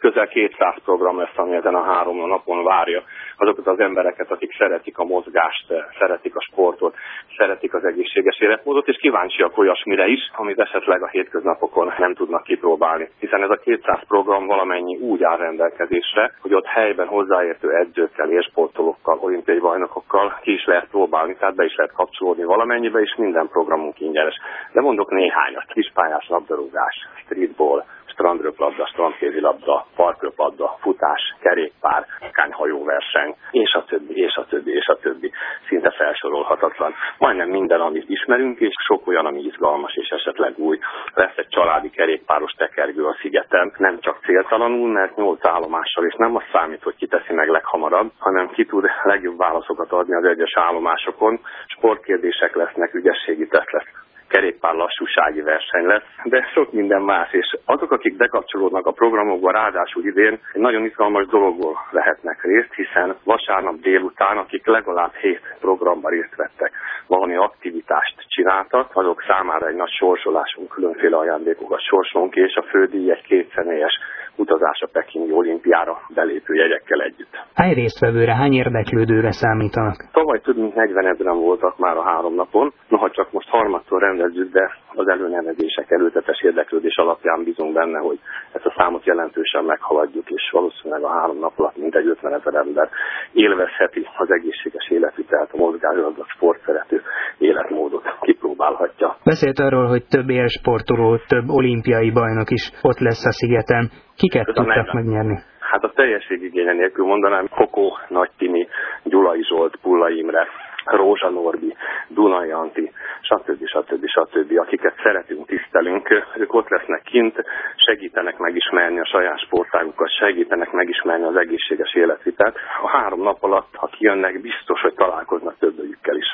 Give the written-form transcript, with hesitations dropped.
közel 200 program lesz, ami ezen a 3 napon várja azokat az embereket, akik szeretik a mozgást, szeretik a sportot, szeretik az egészséges életmódot, és kíváncsiak olyasmire is, amit esetleg a hétköznapokon nem tudnak kipróbálni. Hiszen ez a 200 program valamennyi úgy áll rendelkezésre, hogy ott helyben hozzáértő edzőkkel, élsportolókkal, olimpiai bajnokokkal ki is lehet próbálni, tehát be is lehet kapcsolódni valamennyibe, és minden programunk ingyenes. De mondok néhányat: kispályás labdarúgás, streetball, strandröplabda, strandkézilabda, parkröplabda, futás, kerékpár, kányhajóverseny, és a többi. Szinte felsorolhatatlan. Majdnem minden, amit ismerünk, és sok olyan, ami izgalmas és esetleg új. Lesz egy családi kerékpáros tekergő a szigeten, nem csak céltalanul, mert 8 állomással, és nem az számít, hogy ki teszi meg leghamarabb, hanem ki tud legjobb válaszokat adni az egyes állomásokon. Sportkérdések lesznek, ügyességi teszt lesz, kerékpár lassúsági verseny lesz, de sok minden más, és azok, akik bekapcsolódnak a programokba, ráadásul idén egy nagyon izgalmas dologból vehetnek részt, hiszen vasárnap délután, akik legalább 7 programban részt vettek, valami aktivitást csináltak, azok számára egy nagy sorsolásunk, különféle ajándékokat sorsolunk, és a fődíj egy 2 személyes utazás a pekingi olimpiára belépő jegyekkel együtt. Hány résztvevőre, hány érdeklődőre számítanak? Tavaly több mint 40 000 voltak már a 3 napon, noha csak most harmadszor rendezzük, de az előnevezések, előzetes érdeklődés alapján bízunk benne, hogy ezt a számot jelentősen meghaladjuk, és valószínűleg a 3 nap alatt mintegy 50 000 ember élvezheti az egészséges életvitelt, a mozgásgazdag, sportszerető életmódot kipróbálhatja. Beszélt arról, hogy több élsportoló, több olimpiai bajnok is ott lesz a szigeten. Kiket tudtak megnyerni? Hát a teljességigénye nélkül mondanám: Kokó, Nagy Timi, Gyulai Zsolt, Pullai Imre, Rózsa Norbi, Dunai Anti, stb. Akiket szeretünk, tisztelünk, ők ott lesznek kint, segítenek megismerni a saját sportágukat, segítenek megismerni az egészséges életvitelt. A 3 nap alatt, ha kijönnek, biztos, hogy találkoznak többőjükkel is.